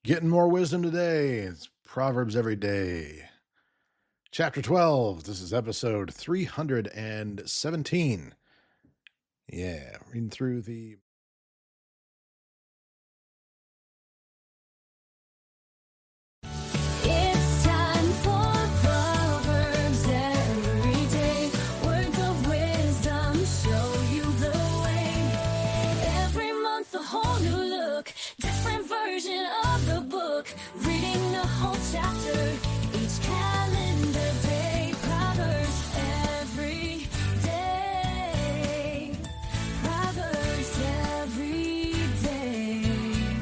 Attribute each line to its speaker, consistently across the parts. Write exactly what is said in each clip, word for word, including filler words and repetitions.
Speaker 1: Getting more wisdom today. It's Proverbs every day. Chapter twelve. This is episode three hundred seventeen. Yeah, reading through the...
Speaker 2: It's time for Proverbs every day. Words of wisdom show you the way. Every month a whole new look, different version of the book. Reading the whole chapter each calendar day. Proverbs every day. Proverbs every day.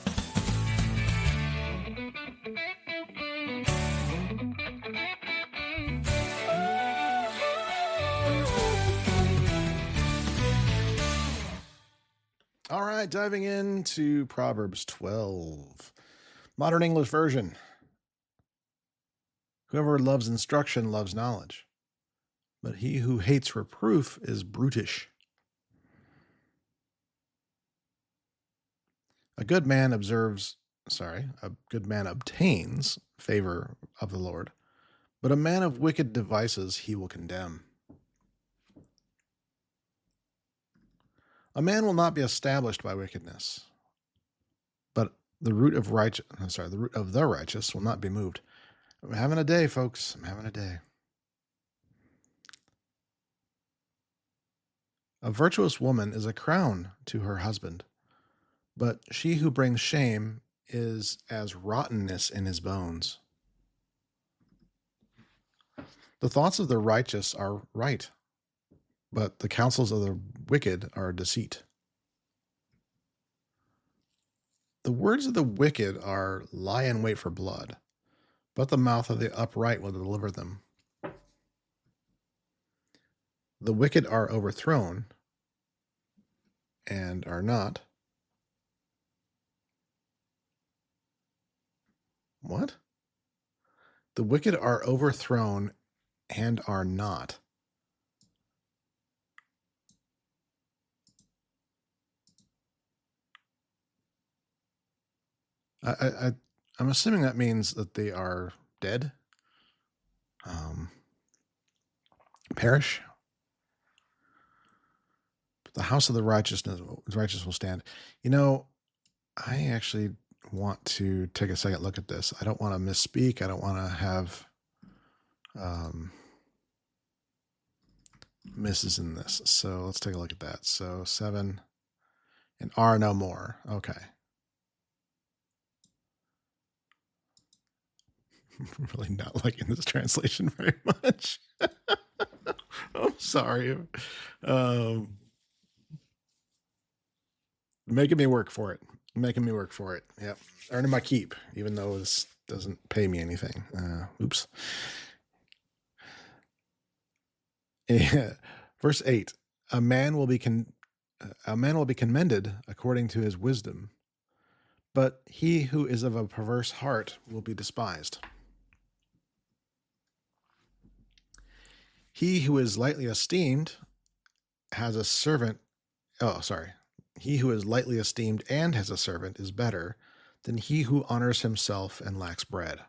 Speaker 1: All right, diving into Proverbs twelve. Modern English Version. Whoever loves instruction loves knowledge, but he who hates reproof is brutish. A good man observes, sorry, a good man obtains favor of the Lord, but a man of wicked devices he will condemn. A man will not be established by wickedness, but the root of righteous, sorry, the root of the righteous will not be moved. I'm having a day, folks. I'm having a day. A virtuous woman is a crown to her husband, but she who brings shame is as rottenness in his bones. The thoughts of the righteous are right, but the counsels of the wicked are deceit. The words of the wicked are lie in wait for blood, but the mouth of the upright will deliver them. The wicked are overthrown and are not. What? The wicked are overthrown and are not. I, I, I'm assuming that means that they are dead, um, perish. But the house of the righteousness, righteous will stand. You know, I actually want to take a second look at this. I don't want to misspeak. I don't want to have um, misses in this. So let's take a look at that. So seven and are no more. Okay. I'm really not liking this translation very much. I'm sorry. Um, making me work for it. Making me work for it. Yep. Earning my keep, even though this doesn't pay me anything. Uh, oops. Yeah. Verse eight. A man will be con- a man will be commended according to his wisdom, but he who is of a perverse heart will be despised. He who is lightly esteemed has a servant. Oh, sorry. He who is lightly esteemed and has a servant is better than he who honors himself and lacks bread.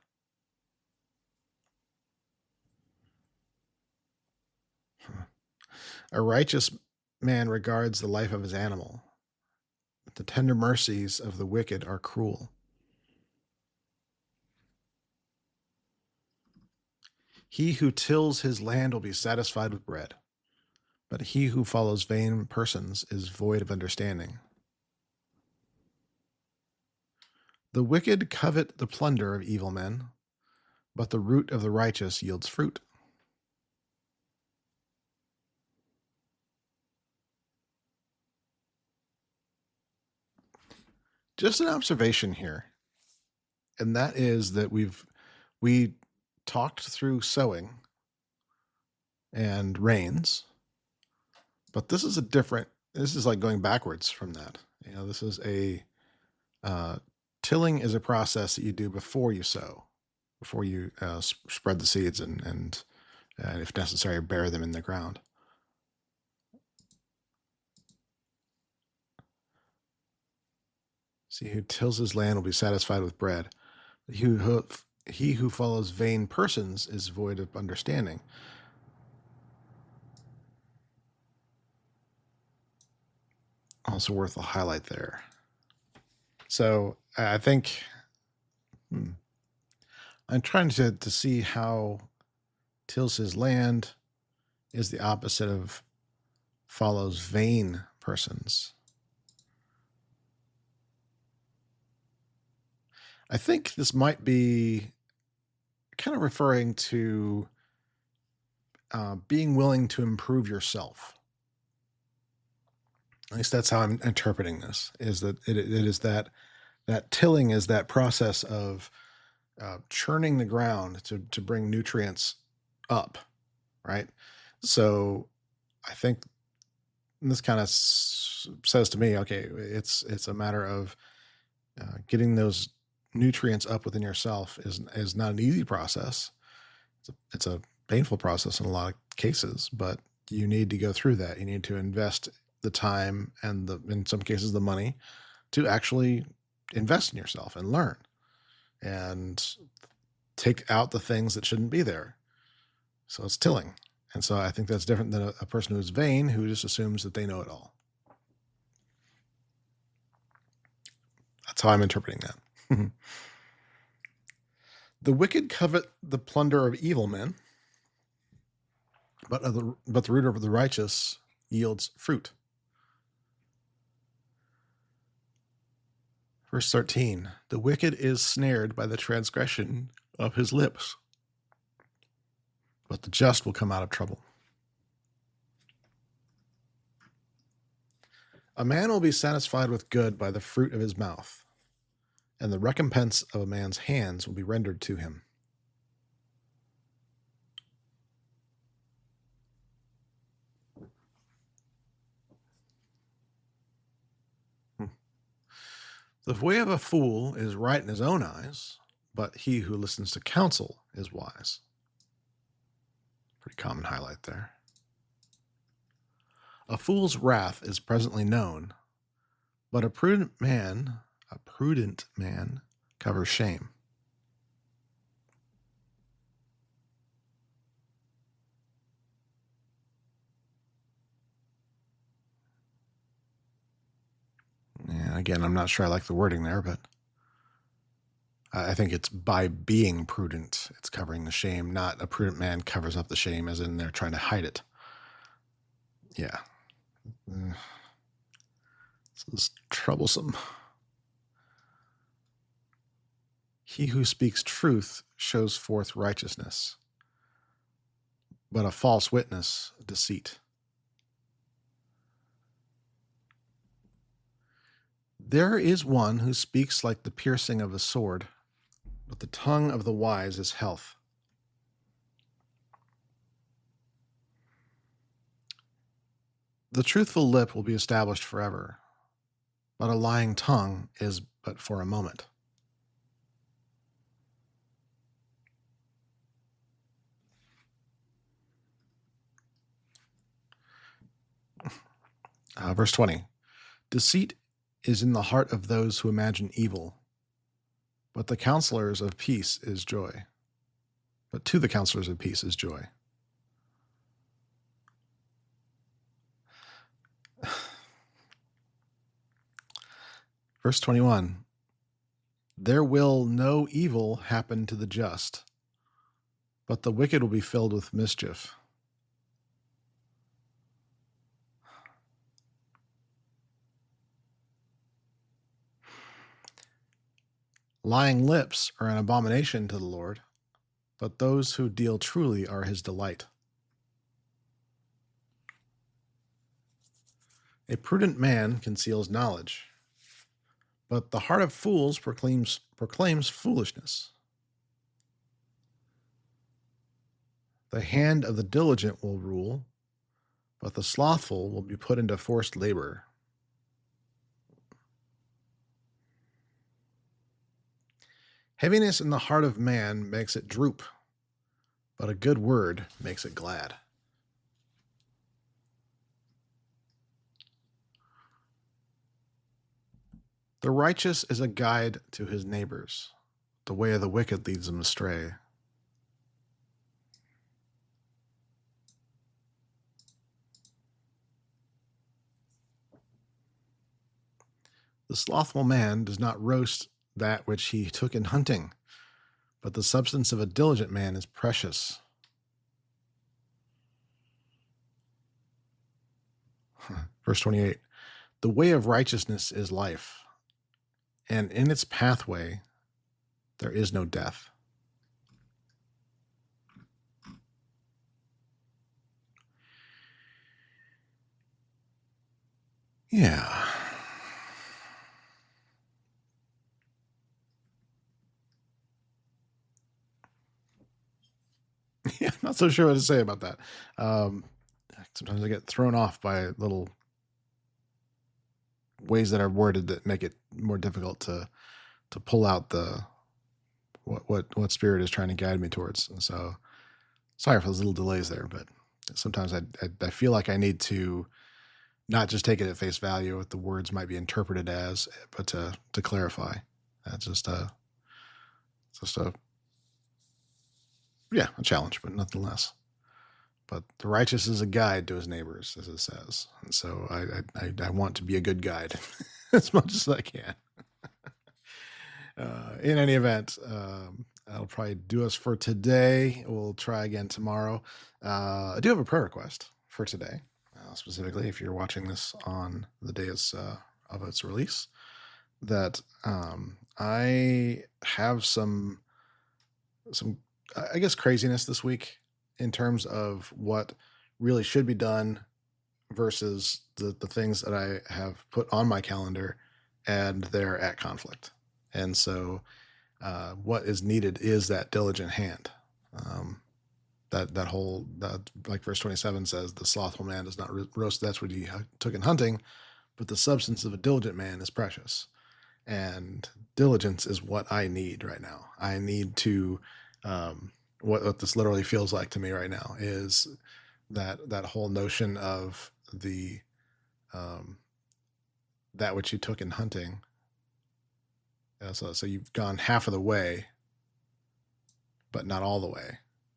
Speaker 1: A righteous man regards the life of his animal, but the tender mercies of the wicked are cruel. He who tills his land will be satisfied with bread, but he who follows vain persons is void of understanding. The wicked covet the plunder of evil men, but the root of the righteous yields fruit. Just an observation here, and that is that we've we talked through sowing and rains, but this is a different. This is like going backwards from that. You know, this is a uh, tilling is a process that you do before you sow, before you uh, s- spread the seeds and and uh, if necessary, bury them in the ground. See, who tills his land will be satisfied with bread. He who, he who follows vain persons is void of understanding. Also worth a highlight there. So I think hmm, I'm trying to, to see how tills his land is the opposite of follows vain persons. I think this might be kind of referring to uh, being willing to improve yourself. At least that's how I'm interpreting this, is that it, it is that that tilling is that process of uh, churning the ground to, to bring nutrients up, right? So I think this kind of s- says to me, okay, it's it's a matter of uh, getting those nutrients up within yourself is is not an easy process. It's a, it's a painful process in a lot of cases, but you need to go through that. You need to invest the time and the, in some cases, the money to actually invest in yourself and learn and take out the things that shouldn't be there. So it's tilling. And so I think that's different than a, a person who's vain, who just assumes that they know it all. That's how I'm interpreting that. The wicked covet the plunder of evil men, but, the, but the root of the righteous yields fruit. Verse thirteen, the wicked is snared by the transgression of his lips, but the just will come out of trouble. A man will be satisfied with good by the fruit of his mouth, and the recompense of a man's hands will be rendered to him. The way of a fool is right in his own eyes, but he who listens to counsel is wise. Pretty common highlight there. A fool's wrath is presently known, but a prudent man, a prudent man covers shame. Yeah, again, I'm not sure I like the wording there, but I think it's by being prudent, it's covering the shame, not a prudent man covers up the shame as in they're trying to hide it. Yeah. Mm. This is troublesome. He who speaks truth shows forth righteousness, but a false witness, deceit. There is one who speaks like the piercing of a sword, but the tongue of the wise is health. The truthful lip will be established forever, but a lying tongue is but for a moment. Uh, verse twenty, deceit is in the heart of those who imagine evil, but the counselors of peace is joy. But to the counselors of peace is joy. Verse twenty-one, there will no evil happen to the just, but the wicked will be filled with mischief. Lying lips are an abomination to the Lord, but those who deal truly are his delight. A prudent man conceals knowledge, but the heart of fools proclaims, proclaims foolishness. The hand of the diligent will rule, but the slothful will be put into forced labor. Heaviness in the heart of man makes it droop, but a good word makes it glad. The righteous is a guide to his neighbors. The way of the wicked leads them astray. The slothful man does not roast that which he took in hunting, but the substance of a diligent man is precious. Verse twenty-eight, the way of righteousness is life, and in its pathway there is no death. Yeah. Yeah, I'm not so sure what to say about that. Um, sometimes I get thrown off by little ways that are worded that make it more difficult to to pull out the what what what spirit is trying to guide me towards. And so, sorry for those little delays there, but sometimes I I, I feel like I need to not just take it at face value what the words might be interpreted as, but to to clarify. That's just a just a yeah a challenge, but nothing less. But the righteous is a guide to his neighbors, as it says, and so I I, I want to be a good guide as much as I can. Uh, in any event, um, that'll probably do us for today. We'll try again tomorrow. Uh, I do have a prayer request for today, uh, specifically if you're watching this on the day it's, uh, of its release, that um, I have some, some, I guess, craziness this week in terms of what really should be done versus the, the things that I have put on my calendar, and they're at conflict. And so uh, what is needed is that diligent hand. Um, that that whole, that, like verse twenty-seven says, the slothful man does not roast that's what he took in hunting, but the substance of a diligent man is precious. And diligence is what I need right now. I need to, um, what, what this literally feels like to me right now is that that whole notion of the um, that which you took in hunting. Uh, so, so you've gone half of the way, but not all the way.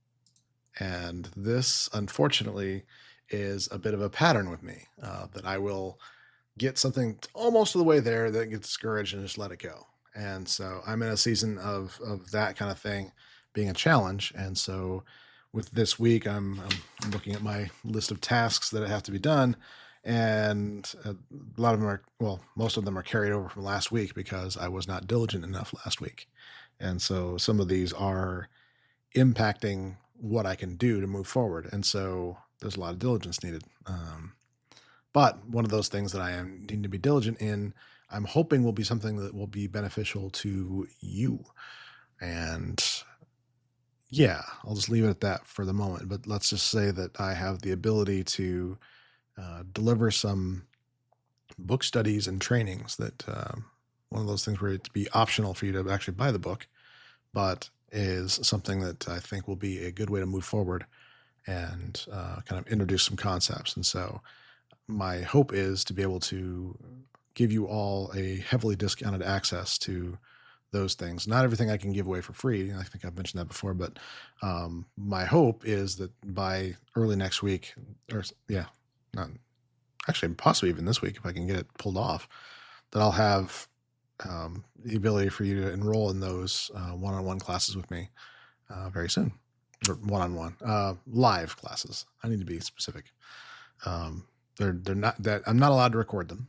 Speaker 1: And this, unfortunately, is a bit of a pattern with me, uh, that I will get something almost to the way there, then get discouraged and just let it go. And so I'm in a season of of that kind of thing being a challenge. And so with this week, I'm, I'm looking at my list of tasks that have to be done. And a lot of them are, well, most of them are carried over from last week because I was not diligent enough last week. And so some of these are impacting what I can do to move forward. And so there's a lot of diligence needed. Um, but one of those things that I am need to be diligent in, I'm hoping will be something that will be beneficial to you. And yeah, I'll just leave it at that for the moment. But let's just say that I have the ability to uh, deliver some book studies and trainings that um, one of those things where it's be optional for you to actually buy the book, but is something that I think will be a good way to move forward and uh, kind of introduce some concepts. And so my hope is to be able to give you all a heavily discounted access to those things. Not everything I can give away for free. I think I've mentioned that before, but um, my hope is that by early next week, or yeah, not actually possibly even this week, if I can get it pulled off, that I'll have um, the ability for you to enroll in those uh, one-on-one classes with me uh, very soon, or one-on-one uh, live classes. I need to be specific. Um, they're they're not that I'm not allowed to record them,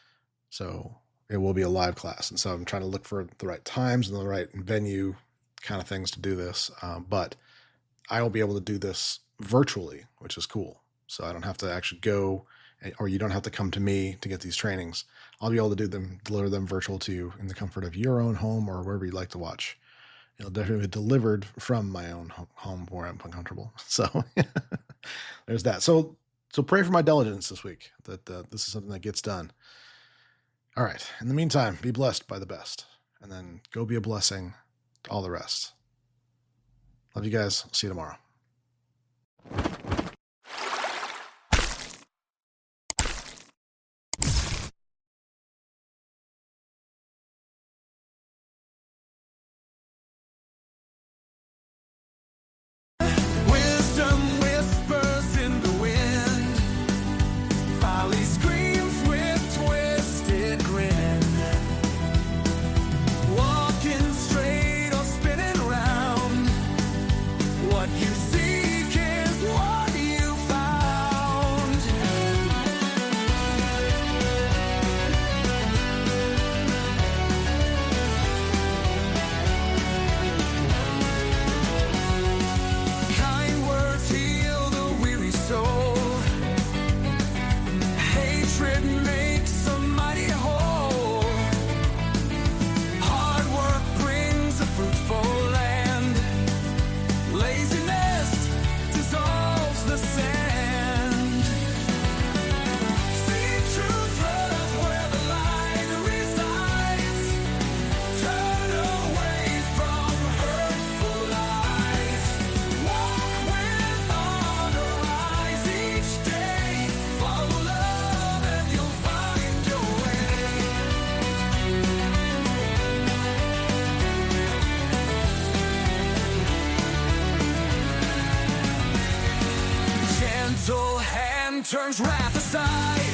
Speaker 1: so it will be a live class. And so I'm trying to look for the right times and the right venue kind of things to do this. Um, but I will be able to do this virtually, which is cool. So I don't have to actually go, or you don't have to come to me to get these trainings. I'll be able to do them, deliver them virtual to you in the comfort of your own home or wherever you'd like to watch. It'll definitely be delivered from my own home where I'm comfortable. So there's that. So, so pray for my diligence this week, that uh, this is something that gets done. All right. In the meantime, be blessed by the best, and then go be a blessing to all the rest. Love you guys. See you tomorrow.
Speaker 3: turns wrath aside.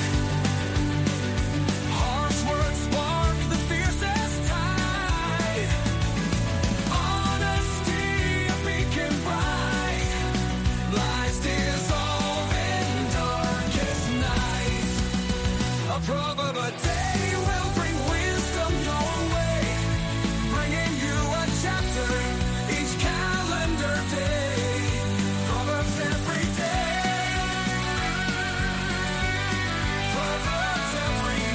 Speaker 3: Harsh words spark the fiercest tide. Honesty, a beacon bright. Lies dissolve in darkest night. A proverb a day will bring wisdom your way, bringing you a chapter each calendar day. Proverbs every day. Proverbs every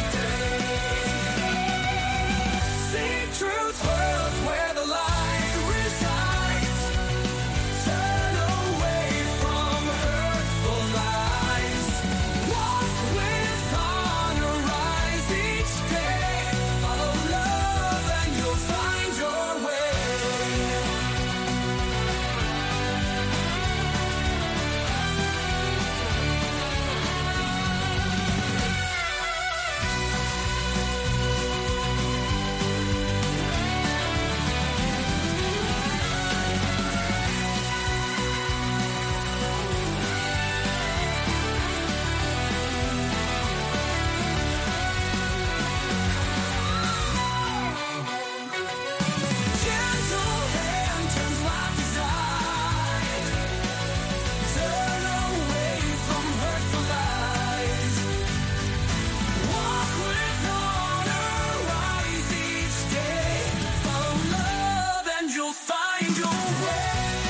Speaker 3: day. Seek truth world where the light resides. Turn away from hurtful lies. Walk with honor, rise each day. Follow love and you'll find your way. Gentle hand turns life aside. Turn away from hurtful lies. Walk with honor, rise each day. Follow love and you'll find your way.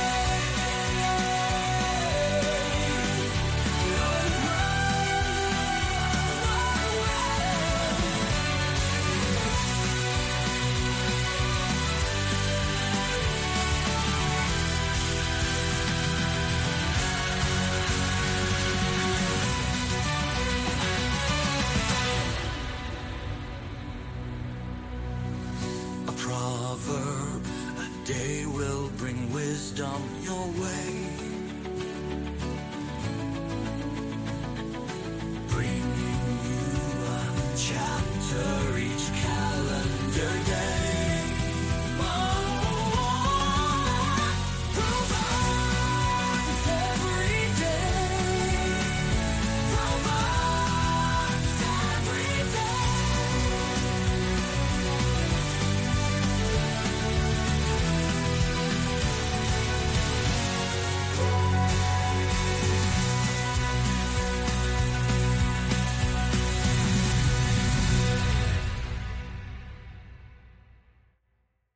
Speaker 3: A proverb a day will bring wisdom your way.